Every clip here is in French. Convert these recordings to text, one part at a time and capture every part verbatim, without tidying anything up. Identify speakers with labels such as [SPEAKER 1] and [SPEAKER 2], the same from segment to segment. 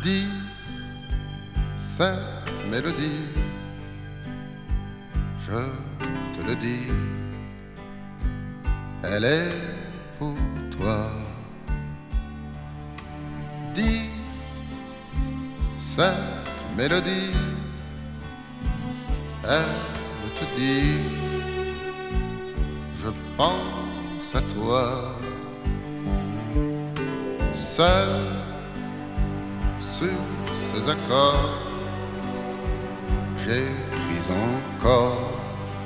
[SPEAKER 1] Dis cette mélodie, je te le dis, elle est pour toi. Dis cette mélodie, elle te dit, je pense à toi. Seul sur ces accords, j'écris encore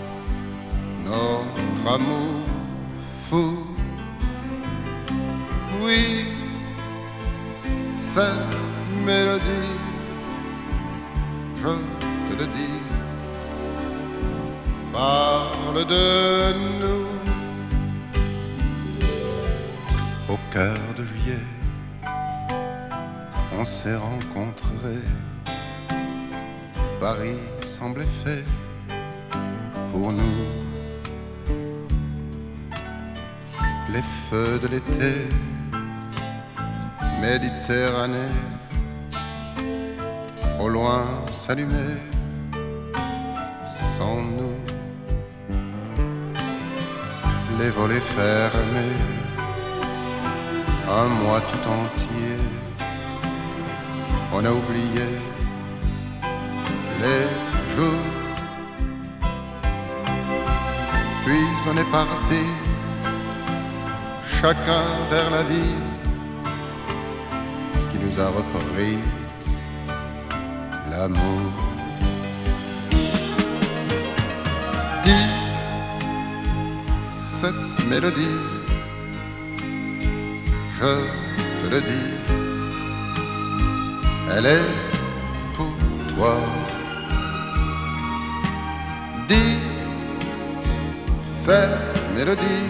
[SPEAKER 1] notre amour fou. Oui, cette mélodie, je te le dis, parle de nous. Au cœur de juillet, on s'est rencontrés. Paris semblait fait pour nous. Les feux de l'été, Méditerranée, au loin s'allumaient sans nous. Les volets fermés, un mois tout entier, on a oublié les jours. Puis on est parti, chacun vers la vie qui nous a repris l'amour. Dis cette mélodie, je te le dis, elle est pour toi. Dis cette mélodie,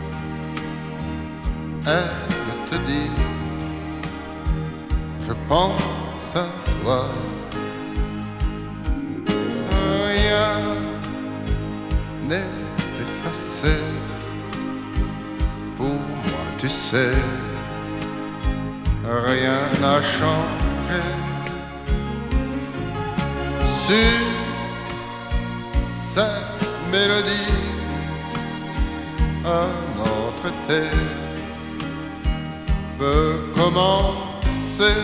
[SPEAKER 1] elle te dit, je pense à toi. Rien n'est effacé pour moi, tu sais. Rien n'a changé sur cette mélodie. Un autre été peut commencer.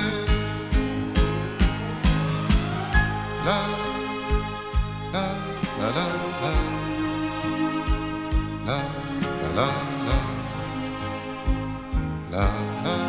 [SPEAKER 1] La la la la la la la la la la la